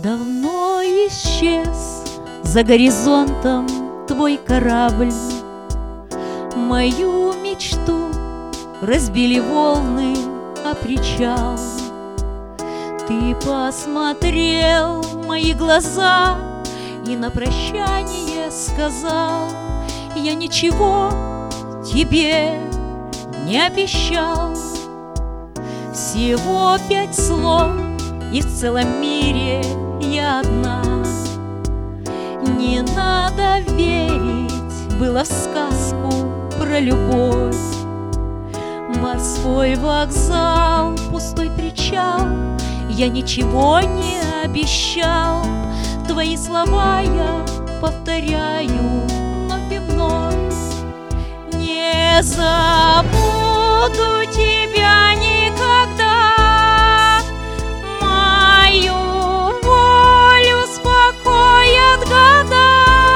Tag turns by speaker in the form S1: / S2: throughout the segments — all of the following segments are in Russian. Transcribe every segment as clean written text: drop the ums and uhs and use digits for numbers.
S1: Давно исчез за горизонтом твой корабль. Мою мечту разбили волны о причал. Ты посмотрел в мои глаза и на прощание сказал: я ничего тебе не обещал. Всего 5 слов, и в целом мире я одна. Не надо верить было в сказку про любовь. Морской вокзал, пустой причал, я ничего не обещал. Твои слова я повторяю вновь и вновь. Не забуду тебя никогда. Мою волю успокоят года.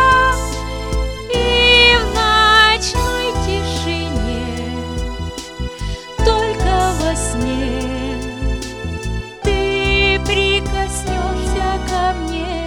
S1: И в ночной тишине, только во сне, ты прикоснешься ко мне.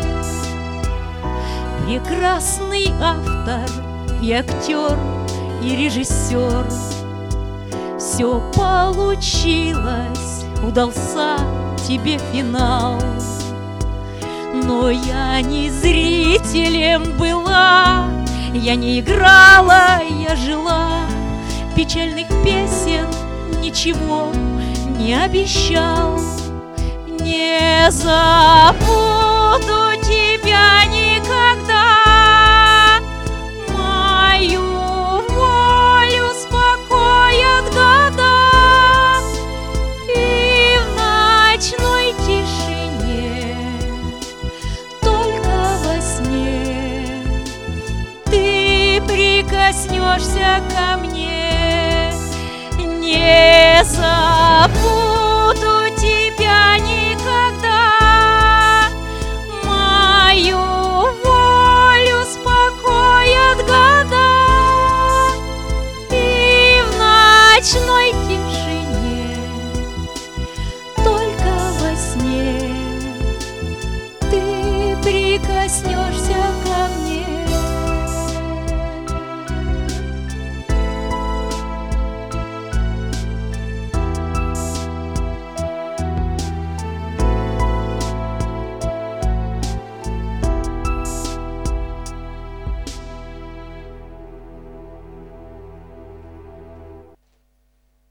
S1: Прекрасный автор и актер, и режиссер, все получилось, удался тебе финал. Но я не зрителем была, я не играла, я жила. Печальных песен ничего не обещал. Не забуду тебя никогда. Мою волю успокоят года. И в ночной тишине, только во сне, ты прикоснешься ко мне. Не забуду тебя никогда. Мою волю успокоят года. И в ночной тишине, только во сне, ты прикоснешься ко мне.